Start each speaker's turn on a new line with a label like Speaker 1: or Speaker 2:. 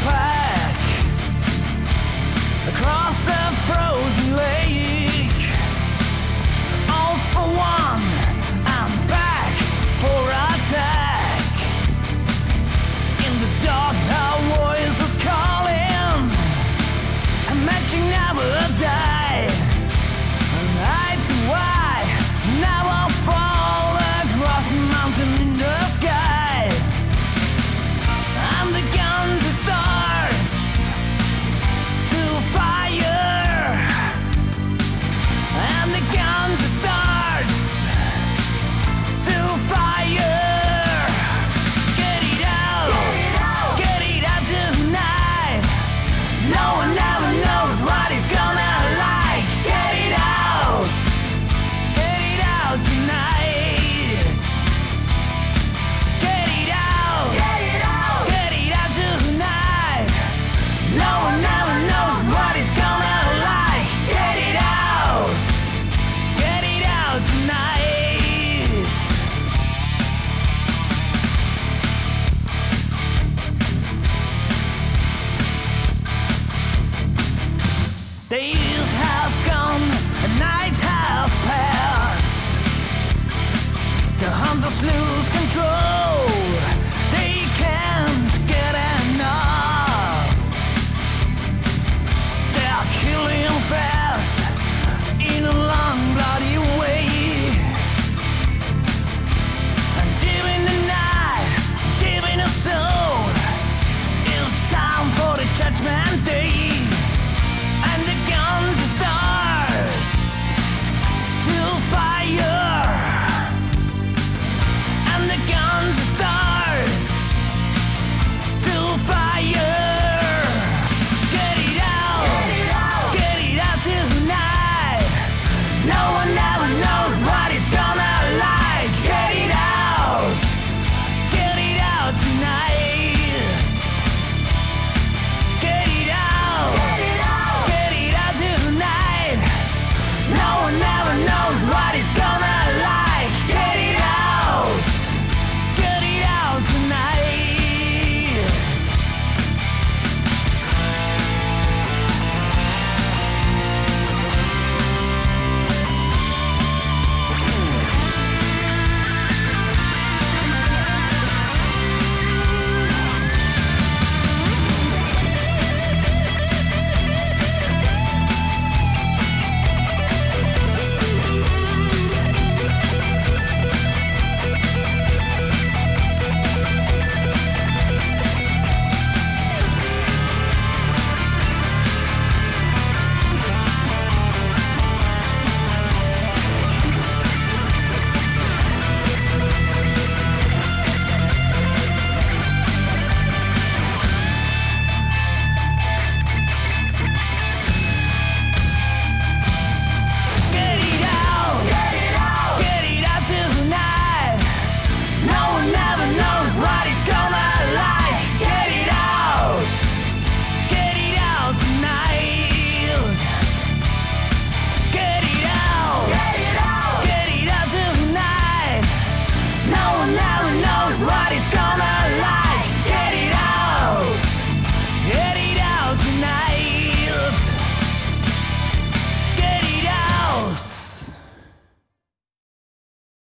Speaker 1: pack across the frozen lake. All for one, I'm back for attack. In the dark, our voice is calling, and matching never die. And eye to eye, never fall across the mountain in the sky. And the guns starts to fire, and the guns starts to fire. Get it out, get it out tonight. No one ever knows what it's gonna like. Get it out tonight. Get it out, get it out tonight. No one ever knows what it's gonna like. Get it out tonight. Days have gone and nights have passed. The hunters lose control. They can't get enough. They're killing fast in a long bloody way. And deep in the night, deep in the soul, it's time for the judgment day. And the guns starts to fire, and the guns starts to fire. Get it out tonight. No one ever knows what it's gonna like. Get it out tonight. Get it out tonight. No one ever knows what it's